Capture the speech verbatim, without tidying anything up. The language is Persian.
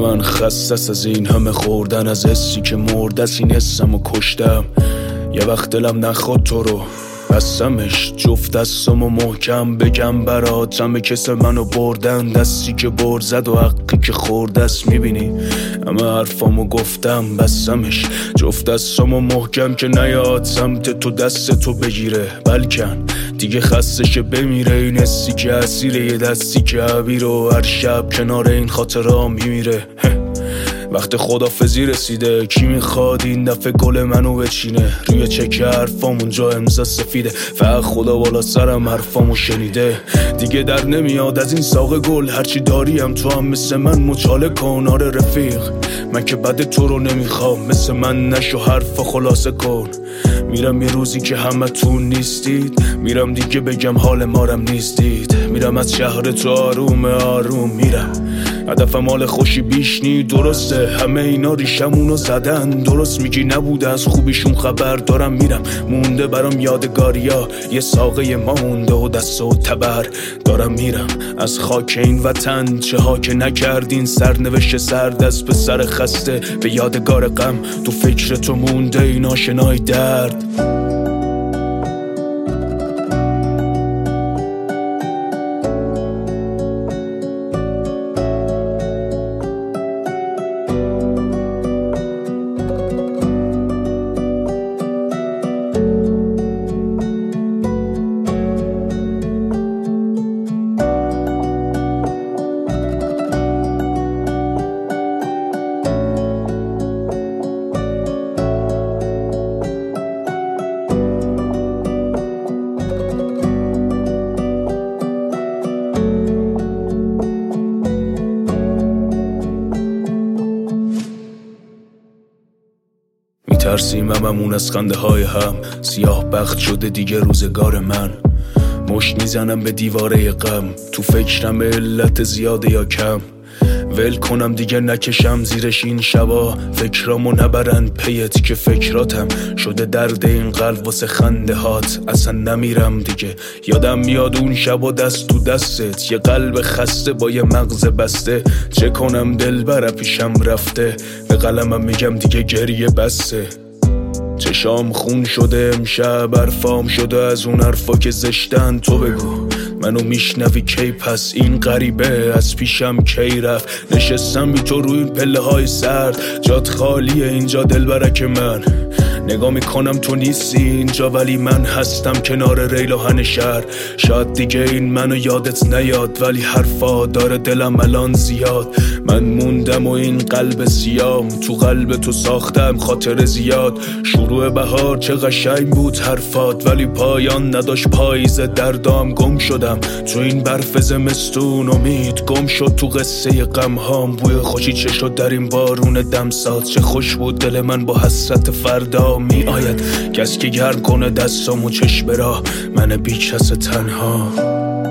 من خستست از این همه خوردن، از حسی که مرد از این حسمو کشتم. یه وقت دلم نخواد تو رو بستمش، جفت دستمو محکم بگم براتم کس منو بردن، دستی که برد زد و حقی که خوردست میبینی همه حرفامو گفتم بستمش، جفت دستمو محکم که نیاد سمت تو دست تو بگیره، بلکن دیگه خستشه بمیره این حسی که اسیره، یه دستی که عبیر و هر شب کنار این خاطرها میمیره. وقت خدافزی رسیده، کی میخواد این دفعه گل منو بچینه؟ روی چک حرفام اونجا امضا سفیده، فقط خدا بالا سرم حرفامو شنیده. دیگه در نمیاد از این ساق گل، هرچی داریم تو هم مثل من مچاله کن. آره رفیق من که بد تو رو نمیخوام، مثل من نشو حرف خلاصه کن. میرم یه روزی که همه تون نیستید، میرم دیگه بگم حال مارم نیستید، میرم از شهر تو آروم آروم میرم. هدفم حال خوشی بیشنی درسته، همه اینا ریشمونو زدن، درست میگی نبوده از خوبیشون خبر دارم. میرم مونده برام یادگاریا، یه ساقه ما مونده و دست و تبر دارم. میرم از خاک این وطن، چه ها که نکردین سرنوشت سرد از پسر خسته به یادگار غم. تو فکر تو مونده این آشنای درد. میترسیم هممون از خنده های هم، سیاه بخت شده دیگه روزگار من. مشت میزنم به دیواره غم، تو فکرم علت زیاده یا کم. ول کنم دیگه نکشم زیرش این شبا، فکرامو نبرن پیت که فکراتم شده درد این قلب واسه خنده هات. اصلا نمیرم دیگه، یادم میاد اون شبا دست تو دستت، یه قلب خسته با یه مغز بسته. چه کنم دل بر پیشم رفته، به قلمم میگم دیگه گریه بسته. چشام خون شده امشب، حرفام شده از اون حرفا که زشتن. تو بگو منو میشنوی کی پس این غریبه از پیشم کی رفت؟ نشستم بی تو روی این پله های سرد، جات خالیه اینجا دلبرک من. نگاه میکنم تو نیستی اینجا ولی من هستم کنار ریلاهن شهر. شاید دیگه این منو یادت نیاد ولی حرفا داره دلم الان زیاد. من موندم و این قلب سیام، تو قلب تو ساختم خاطر زیاد. شروع بهار چه قشنگ بود حرفات، ولی پایان نداشت پاییز دردام. گم شدم تو این برف زمستون، امید گم شد تو قصه غم هام. بوی خوشی چه شد در این بارون دمساز، چه خوش بود دل من با حسرت فردا. می آید کس که گرم کنه دستامو چشم برا من بی کس تنها.